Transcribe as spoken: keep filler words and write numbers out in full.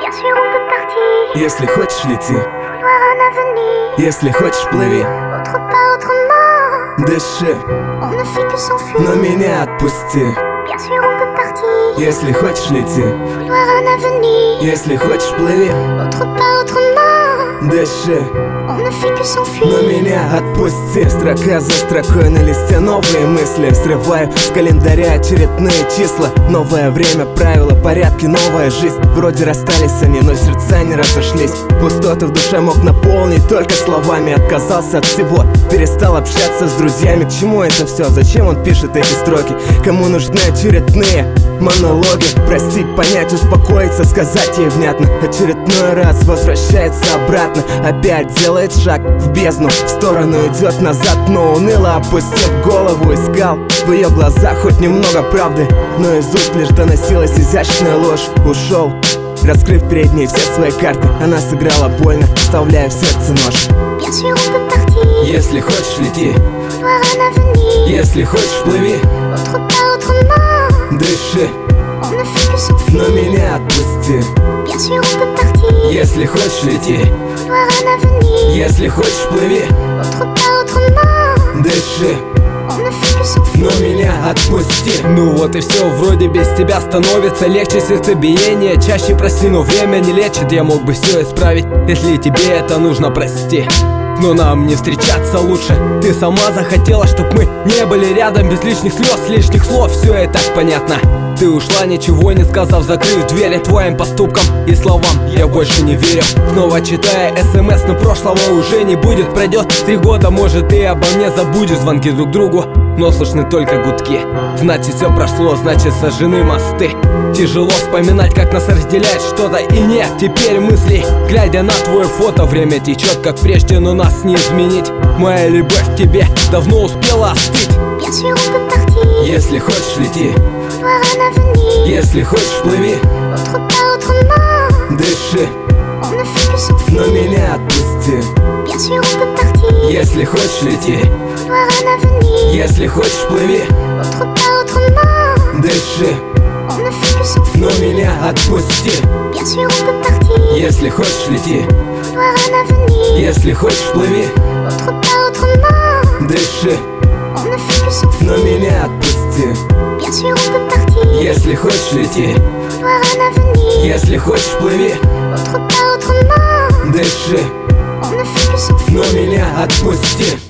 Bien sûr on peut partir. Если хочешь, лети. Vouloir un avenir. Если хочешь, плыви. Autre part, autrement. Дыши, On ne fait que s'enfuir. но меня отпусти. Bien sûr on peut partir. Если хочешь, лети. Vouloir un avenir. Если хочешь, плыви. Autre part, autrement. Дыши, On ne fait que но s'enfuir. меня отпусти. Строка за строкой на листе новые мысли. Срываю с календаря очередные числа. Новое время, правила, порядки, новая жизнь. Вроде расстались они, но сердца не разошлись. Пустоту в душе мог наполнить только словами. Отказался от всего, перестал общаться с друзьями. К чему это все? Зачем он пишет эти строки? Кому нужны очередные монологи? Простить, понять, успокоиться, сказать ей внятно. Очередной раз возвращается обратно. Опять делает шаг в бездну, в сторону идет назад, но уныло опустив голову искал в ее глазах хоть немного правды, но из уст лишь доносилась изящная ложь. Ушел, раскрыв перед ней все свои карты. Она сыграла больно, вставляя в сердце нож. Bien sûr on peut partir. Если хочешь, лети. Vouloir un avenir. Если хочешь, плыви. Autre part, autrement. Дыши, On ne fait que но s'enfuir. меня отпусти. Bien sûr on peut partir. Если хочешь, лети. Vouloir un avenir. Если хочешь, плыви. Autre part, autrement. Дыши, On ne fait que но s'enfuir. меня отпусти. Ну вот и все, вроде без тебя становится легче сердцебиение. Чаще прости, но время не лечит. Я мог бы все исправить, если тебе это нужно, прости. Но нам не встречаться лучше. Ты сама захотела, чтоб мы не были рядом. Без лишних слез, лишних слов, все и так понятно. Ты ушла, ничего не сказав, закрыв двери твоим поступкам и словам. Я больше не верю. Снова читая смс, но прошлого уже не будет. Пройдет три года, может ты обо мне забудешь. Звонки друг другу, но слышны только гудки. Значит все прошло, значит сожжены мосты. Тяжело вспоминать, как нас разделяет что-то и нет теперь мыслей. Глядя на твое фото, время течет как прежде, но нас не изменить. Моя любовь к тебе давно успела остыть. Bien sûr on peut partir. Если хочешь, лети. Vouloir un avenir. Если хочешь, плыви. Autre part, autrement. Дыши, On ne fait que но s'enfuir. меня отпусти. Bien sûr on peut partir. Если хочешь, лети. Vouloir un avenir. Если хочешь, плыви. Autre part, autrement. Дыши, On ne fait que но s'enfuir. меня отпусти. Bien sûr on peut partir. Если хочешь, лети. Vouloir un avenir. Если хочешь, плыви. Autre part, autrement. Дыши, On ne fait que но s'enfuir. меня отпусти. Bien sûr on peut partir. Если хочешь, лети. Vouloir un avenir. Если хочешь, плыви. Autre part, autrement. Дыши, On ne fait que но s'enfuir. меня отпусти.